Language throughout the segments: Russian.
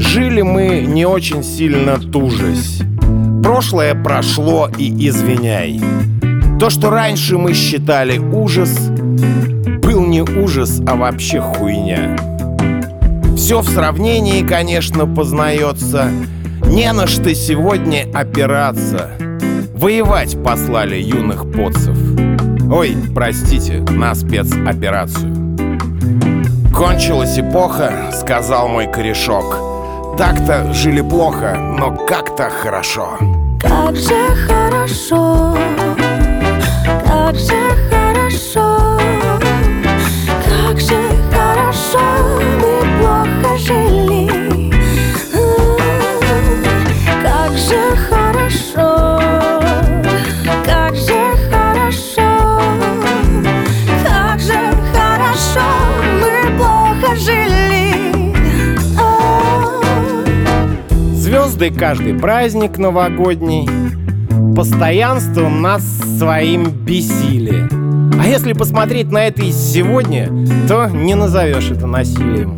Жили мы не очень сильно тужась. Прошлое прошло и извиняй. То, что раньше мы считали ужас, был не ужас, а вообще хуйня. Все в сравнении, конечно, познается. Не на что сегодня опираться. Воевать послали юных поцев. Ой, простите, на спецоперацию. Кончилась эпоха, сказал мой корешок. Так-то жили плохо, но как-то хорошо. Как же хорошо, как же хорошо, как же хорошо мы плохо жили. Как же хорошо, как же хорошо, как же хорошо мы плохо жили. Звезды каждый праздник новогодний, постоянство нас своим бесили. А если посмотреть на это и сегодня, то не назовешь это насилием.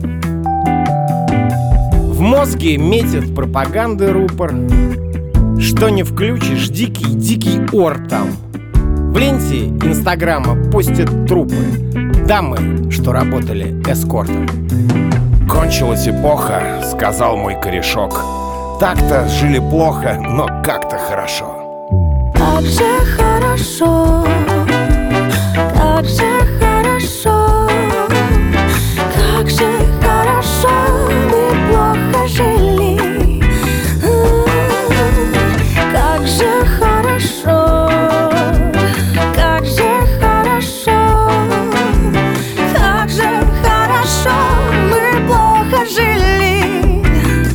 В мозге метит пропаганды рупор. Что не включишь, дикий ор там. В ленте инстаграма постят трупы дамы, что работали эскортом. Кончилась эпоха, сказал мой корешок. Так-то жили плохо, но как-то хорошо. Как же хорошо, как же хорошо, как же хорошо мы плохо жили. Как же хорошо, как же хорошо, как же хорошо мы плохо жили.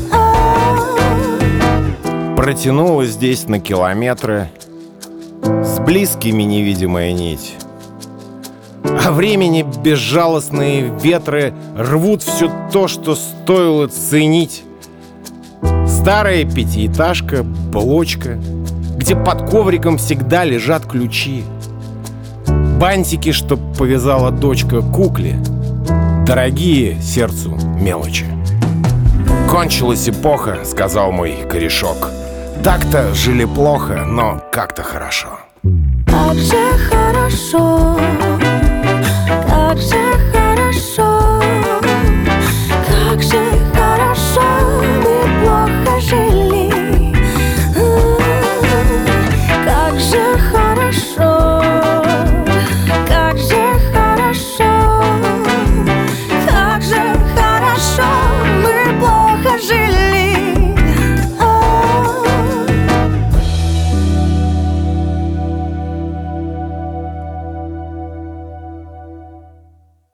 Протянулась здесь на километры с близкими невидимая нить. А времени безжалостные ветры рвут все то, что стоило ценить. Старая пятиэтажка, блочка, где под ковриком всегда лежат ключи. Бантики, что повязала дочка кукле, дорогие сердцу мелочи. Кончилась эпоха, сказал мой корешок. Так-то жили плохо, но как-то хорошо. Как же хорошо,